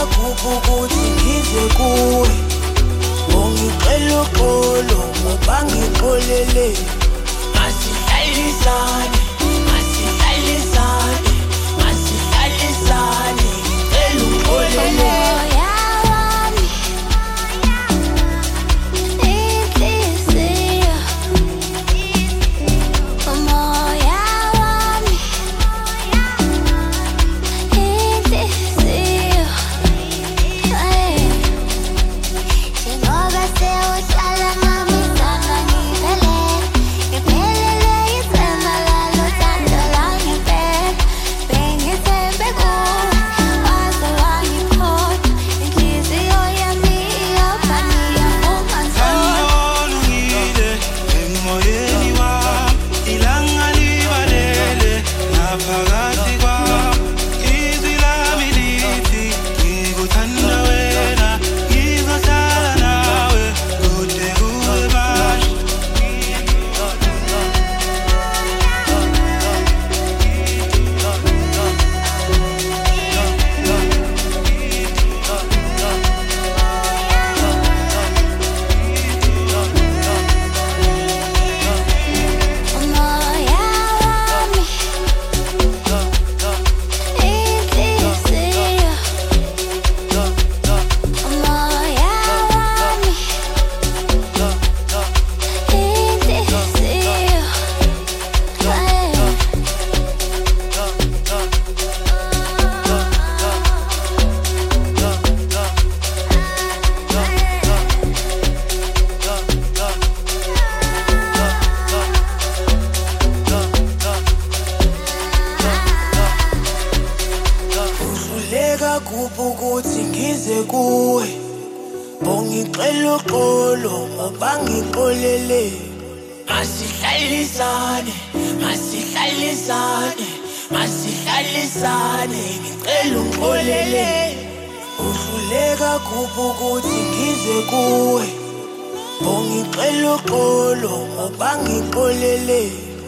kuphi ukuthi ngize kuwe ungicela uxolo ngoba ngixolele masihlalisane masihlalisane masihlalisane ngicela uxolele kuphi ukuthi ngize kuwe ungicela uxolo ngoba ngixolele masihlalisane masihlalisane masihlalisane ngicela ungixolele uhluleka kuphi ukuthi ngize kuwe ungicela uxolo ngoba ngixolele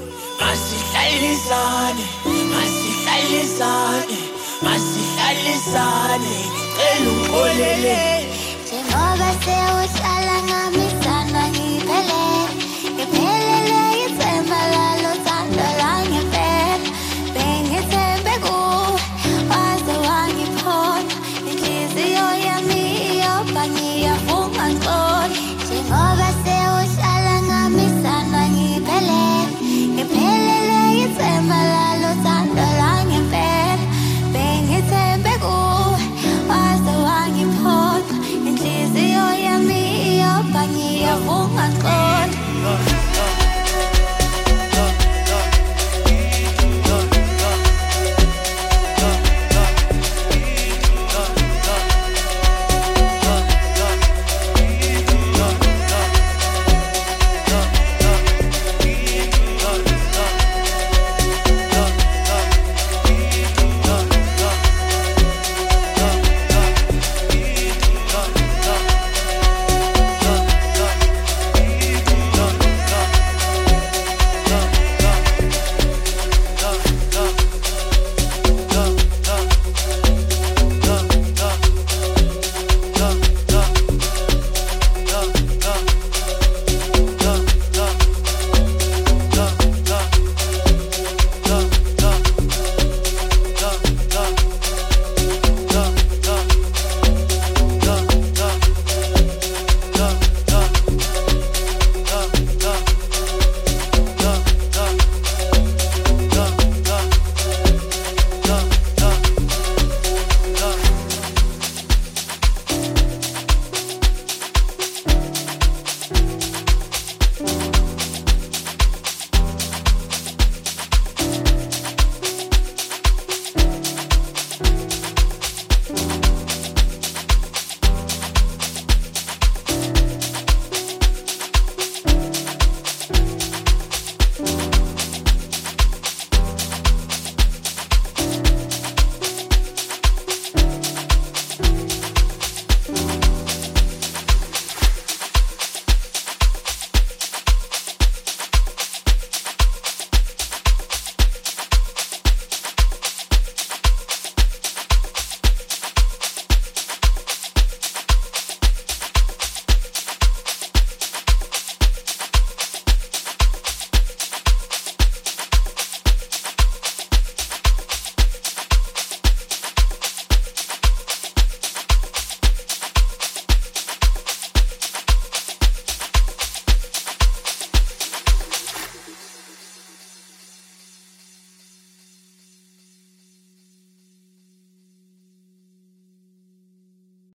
masihlalisane masihlalisane masihlalisane ngicela ungixolele njengoba sewuhlala nami sana ngiphelele ithemba lalo thando langempela bengithembe kuwe waze wangiphoqa inhliziyo yami iyopha ngiyafunga ngixole njengoba sewuhlala nami sana ngiphelele ithemba lalo thando langempela bengithembe kuwe waze wangiphoqa inhliziyo yami iyopha ngiyafunga ngixole